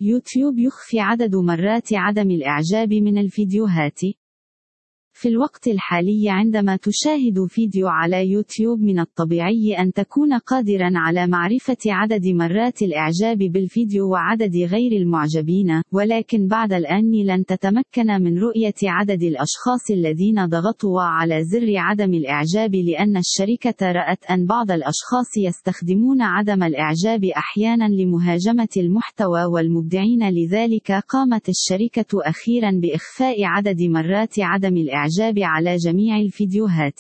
يوتيوب يخفي عدد مرات عدم الإعجاب من الفيديوهات. في الوقت الحالي عندما تشاهد فيديو على يوتيوب من الطبيعي أن تكون قادرا على معرفة عدد مرات الإعجاب بالفيديو وعدد غير المعجبين، ولكن بعد الآن لن تتمكن من رؤية عدد الأشخاص الذين ضغطوا على زر عدم الإعجاب، لأن الشركة رأت أن بعض الأشخاص يستخدمون عدم الإعجاب أحيانا لمهاجمة المحتوى والمبدعين. لذلك قامت الشركة أخيرا بإخفاء عدد مرات عدم الإعجاب على جميع الفيديوهات.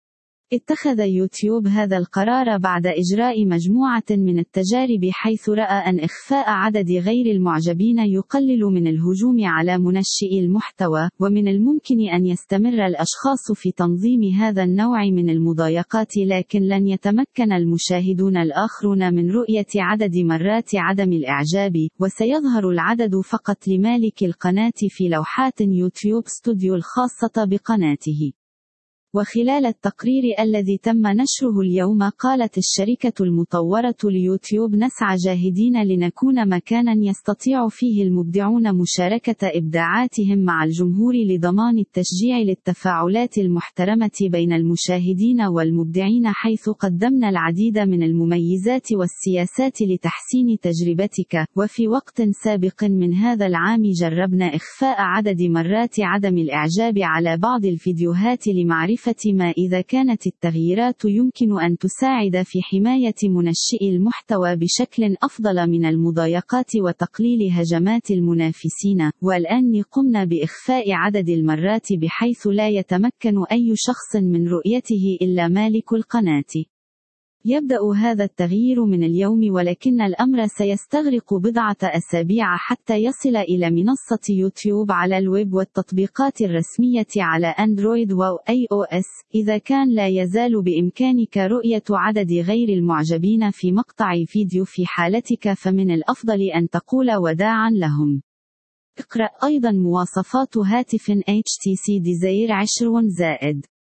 اتخذ يوتيوب هذا القرار بعد إجراء مجموعة من التجارب، حيث رأى أن إخفاء عدد غير المعجبين يقلل من الهجوم على منشئي المحتوى، ومن الممكن أن يستمر الأشخاص في تنظيم هذا النوع من المضايقات، لكن لن يتمكن المشاهدون الآخرون من رؤية عدد مرات عدم الإعجاب، وسيظهر العدد فقط لمالك القناة في لوحات يوتيوب ستوديو الخاصة بقناته. وخلال التقرير الذي تم نشره اليوم، قالت الشركة المطورة ليوتيوب: نسعى جاهدين لنكون مكانا يستطيع فيه المبدعون مشاركة إبداعاتهم مع الجمهور لضمان التشجيع للتفاعلات المحترمة بين المشاهدين والمبدعين، حيث قدمنا العديد من المميزات والسياسات لتحسين تجربتك. وفي وقت سابق من هذا العام جربنا إخفاء عدد مرات عدم الإعجاب على بعض الفيديوهات لمعرفة ما إذا كانت التغييرات يمكن أن تساعد في حماية منشئي المحتوى بشكل أفضل من المضايقات وتقليل هجمات المنافسين. والآن قمنا بإخفاء عدد المرات بحيث لا يتمكن أي شخص من رؤيته إلا مالك القناة. يبدأ هذا التغيير من اليوم، ولكن الأمر سيستغرق بضعة أسابيع حتى يصل إلى منصة يوتيوب على الويب والتطبيقات الرسمية على أندرويد و iOS. إذا كان لا يزال بإمكانك رؤية عدد غير المعجبين في مقطع فيديو في حالتك، فمن الأفضل أن تقول وداعا لهم. اقرأ أيضا مواصفات هاتف HTC Desire 10 زائد.